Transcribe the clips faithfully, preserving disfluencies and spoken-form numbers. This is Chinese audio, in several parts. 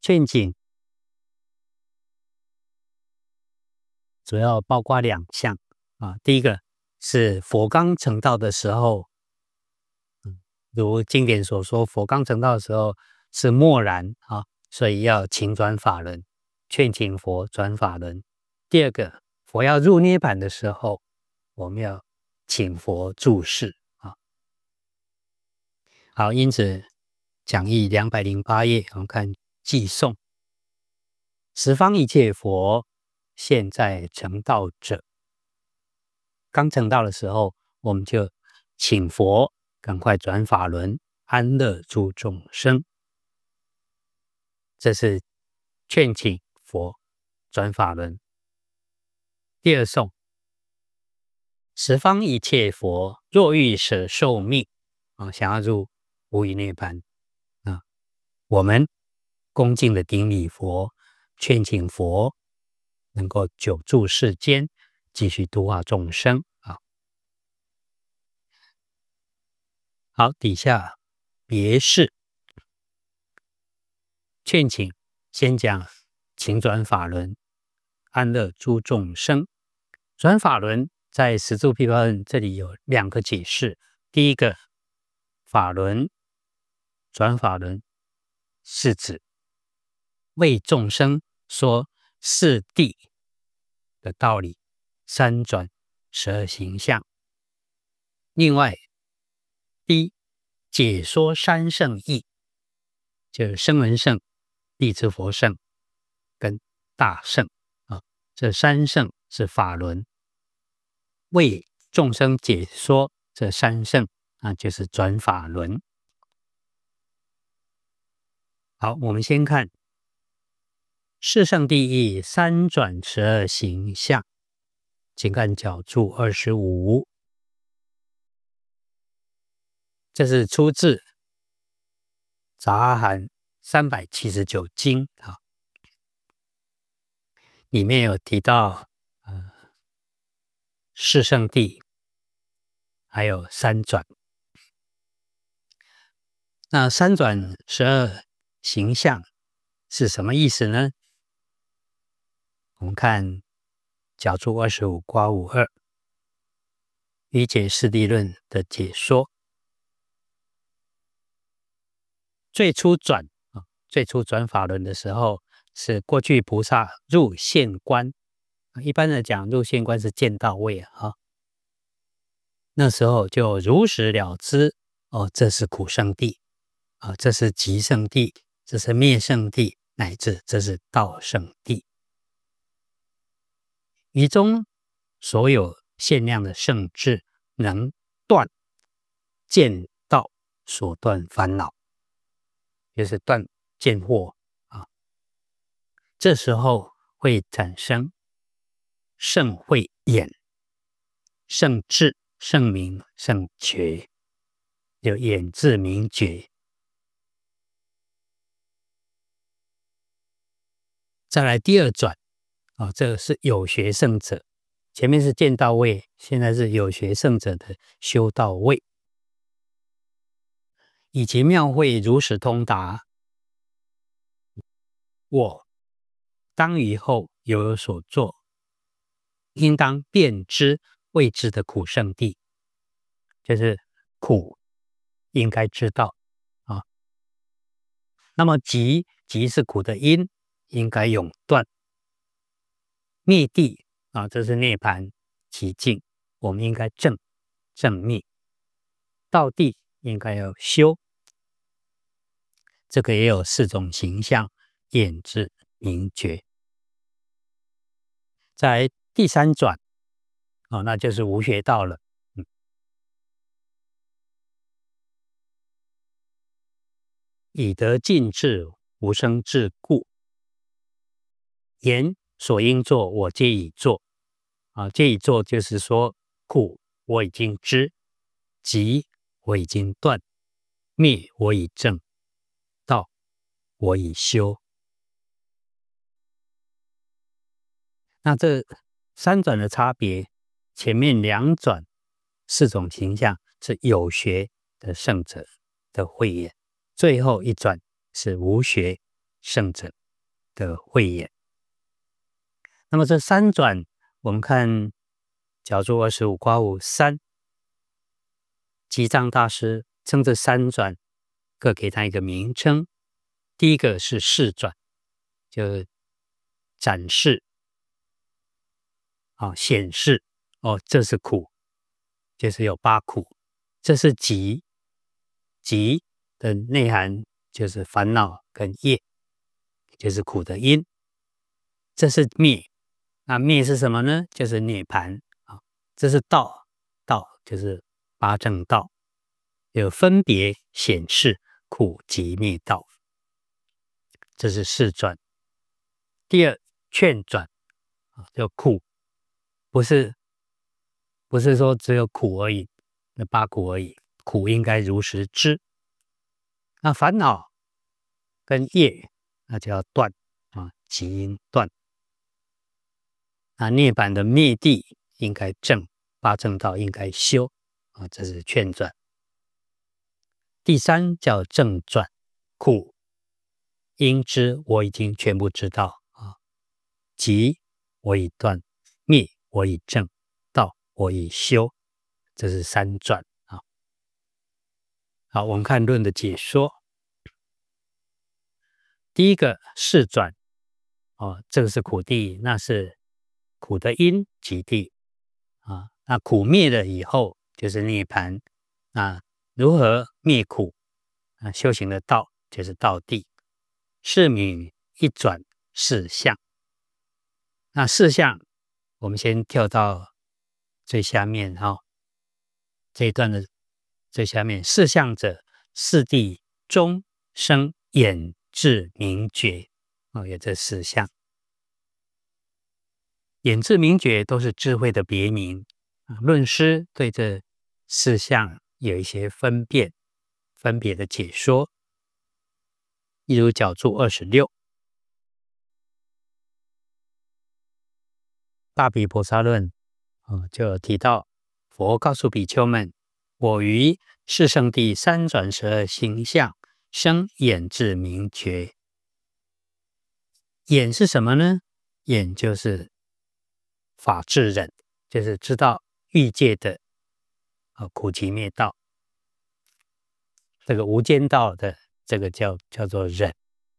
劝请主要包括两项啊，第一个是佛刚成道的时候，嗯，如经典所说，佛刚成道的时候是默然啊，所以要请转法轮，劝请佛转法轮。第二个，佛要入涅槃的时候，我们要请佛住世啊。好，因此讲义两百零八页，我们看偈颂：十方一切佛，现在成道者。刚成道的时候，我们就请佛赶快转法轮，安乐诸众生。这是劝请佛转法轮。第二颂：十方一切佛，若欲舍寿命啊，想要入无余涅槃啊，我们恭敬的顶礼佛，劝请佛能够久住世间，继续度化众生啊。好，底下别事劝请，先讲请转法轮，安乐诸众生。转法轮在十住毗跋论这里有两个解释。第一个，法轮转法轮是指为众生说四谛的道理，三转十二行相。另外，第一解说三圣义，就是声闻圣、地支佛圣跟大圣啊，这三圣是法轮，为众生解说这三圣啊，就是转法轮。好，我们先看四圣谛义，三转十二行相，请看角注二十五。这是出自杂阿含三百七十九经啊，里面有提到呃四圣谛，还有三转。那三转十二行相是什么意思呢？我们看角注二十五括五二理解四谛论的解说。最初转啊，最初转法轮的时候，是过去菩萨入现观，一般的讲入现观是见到位啊，那时候就如实了知哦，这是苦圣谛啊，这是集圣谛，这是灭圣谛，乃至这是道圣谛。其中所有限量的圣智，能断见道所断烦恼，就是断见惑啊。这时候会产生圣慧眼、圣智、圣明、圣觉，有眼智明觉。再来第二转啊，这个是有学圣者，前面是见到位，现在是有学圣者的修道位。以其妙慧如实通达，我当于后有有所作，应当辨知未知的苦圣谛，就是苦应该知道啊。那么集集是苦的因，应该永断。灭谛啊，这是涅槃其境，我们应该正正灭。道谛应该要修，这个也有四种形象，眼智明觉。在第三转哦，那就是无学道了。嗯，以得尽智，无生智故，言所应作，我皆已作啊，皆已作就是说苦我已经知，集我已经断，灭我已证，道我已修。那这三转的差别，前面两转四种形象是有学的圣者的慧眼，最后一转是无学圣者的慧眼。那么这三转，我们看角注二十五括弧三，吉藏大师称这三转各给他一个名称。第一个是示转，就展示啊，显示哦，这是苦，就是有八苦。这是集，集的内涵就是烦恼跟业，就是苦的因。这是灭，那灭是什么呢？就是涅槃啊。这是道，道就是八正道，有分别显示苦集灭道。这是示转。第二，劝转啊，就苦，不是不是说只有苦而已，那八苦而已，苦应该如实知。那烦恼跟业，那就要断啊，即应断。那涅槃的灭地应该正，八正道应该修啊，这是劝转。第三叫正转，苦应知我已经全部知道啊，即我已断，灭我已正，道我已修，这是三转啊。好，我们看论的解说。第一个示转哦，这个是苦地，那是苦的因即地啊。那苦灭了以后就是涅槃。那如何灭苦啊？修行的道就是道地。是名一转四相。那四相，我们先跳到最下面哈、哦，这一段的最下面，四相者，四谛中生眼智明觉哦，有这四相。眼智明觉都是智慧的别名。论师对这四相有一些分辨、分别的解说。例如角注二十六，大毗婆沙论、哦、就有提到，佛告诉比丘们，我于四圣谛三转十二形象生眼智明觉。眼是什么呢？眼就是法智忍，就是知道欲界的、呃、苦集灭道，这个无间道的这个叫叫做忍。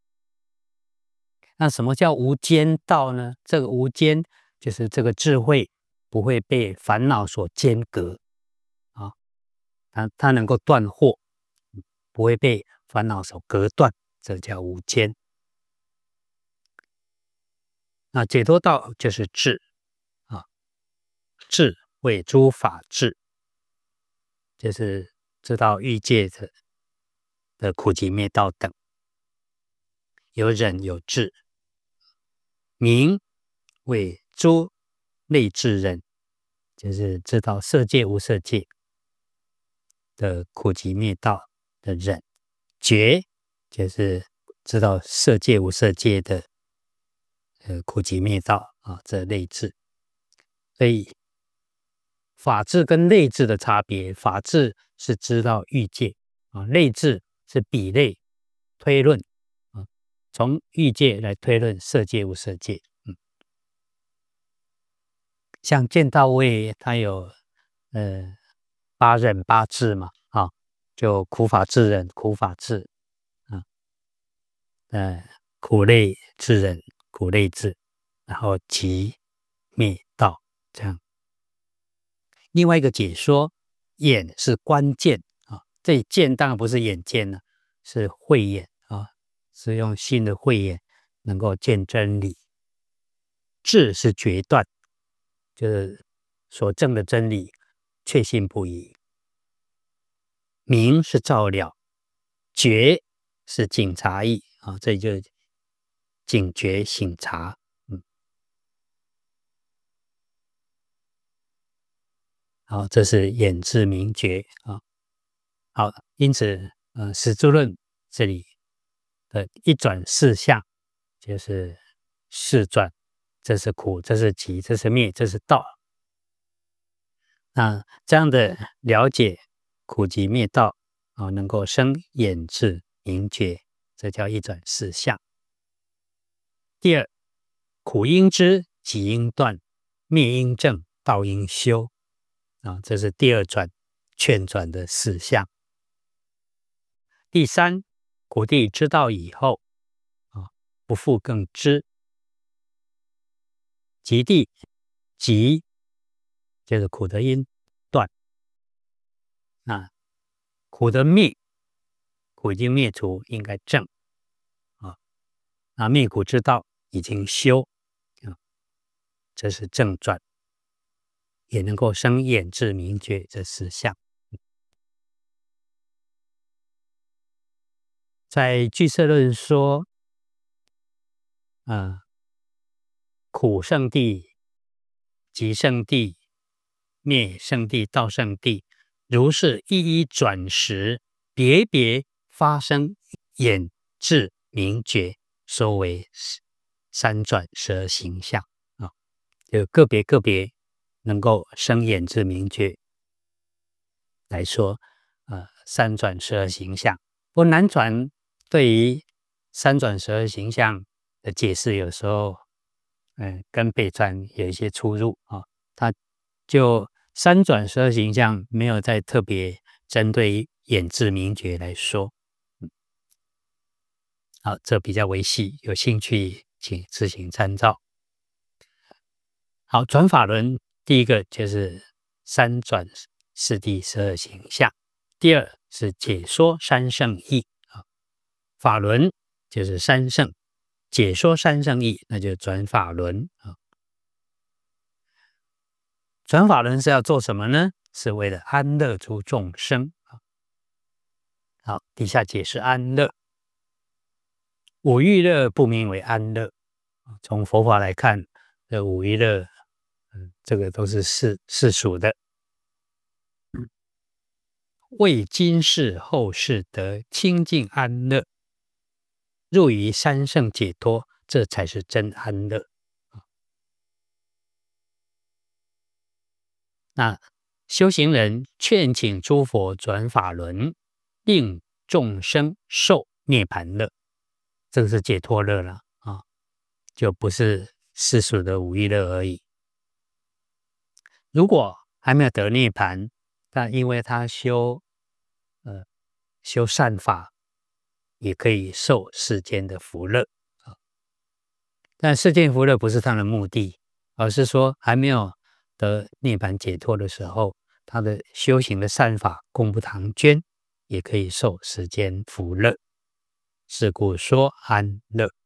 那什么叫无间道呢？这个无间就是这个智慧不会被烦恼所间隔啊，它它能够断惑，不会被烦恼所隔断，这叫无间。那解脱道就是智啊，智为诸法智，就是知道欲界的的苦集灭道等，有忍有智。明为诸内智人，就是知道色界无色界的苦集灭道的忍。觉就是知道色界无色界的呃苦集灭道啊，这内智。所以法智跟内智的差别，法智是知道欲界啊，内智是比类推论啊，从欲界来推论色界无色界。嗯，像见道位，它有呃八忍八智嘛，啊，就苦法智忍、苦法智啊，呃苦类智忍、苦类智，然后集灭道这样。另外一个解说，眼是关键啊，这里见当然不是眼见了，是慧眼啊，是用心的慧眼能够见真理。智是决断，就是所证的真理确信不疑。明是照了，觉是警察意啊，这里就警觉醒察。嗯，好，这是眼智明觉啊。好，因此，呃，始住论这里的一转四相，就是四转，这是苦，这是集，这是灭，这是道。那这样的了解苦集灭道啊，能够生眼智明觉，这叫一转四相。 第二，苦应知，集应断，灭应正，道应修啊，这是第二转劝转的四项。第三，苦地知道以后啊，不复更知。集地，集就是苦的因断，那苦的灭，苦已经灭除，应该正啊。那灭苦之道已经修啊，这是正转，也能够生眼智明觉这四项。在俱舍论说，啊，苦圣地、集圣地、灭圣地、道圣地，如是一一转时，别别发生眼智明觉，说为三转十二行相啊，就个别个别能够生眼智明觉来说，呃，三转十二行相。不过南传对于三转十二行相的解释，有时候，嗯、呃，跟北传有一些出入啊。它就三转十二行相没有再特别针对眼智明觉来说。嗯，好，这比较微细，有兴趣请自行参照。好，转法轮第一个就是三转四谛十二行相，第二是解说三圣义啊。法轮就是三圣，解说三圣义，那就转法轮啊。转法轮是要做什么呢？是为了安乐诸众生啊。好，底下解释安乐。五欲乐不名为安乐，从佛法来看，这五欲乐，嗯，这个都是世世俗的。为今世后世得清净安乐，入于三圣解脱，这才是真安乐。那修行人劝请诸佛转法轮，令众生受涅盘乐，这个是解脱乐了啊，就不是世俗的五欲乐而已。如果还没有得涅盘，但因为他修呃修善法，也可以受世间的福乐啊。但世间福乐不是他的目的，而是说还没有得涅盘解脱的时候，他的修行的善法功不唐捐，也可以受世间福乐。是故说安乐。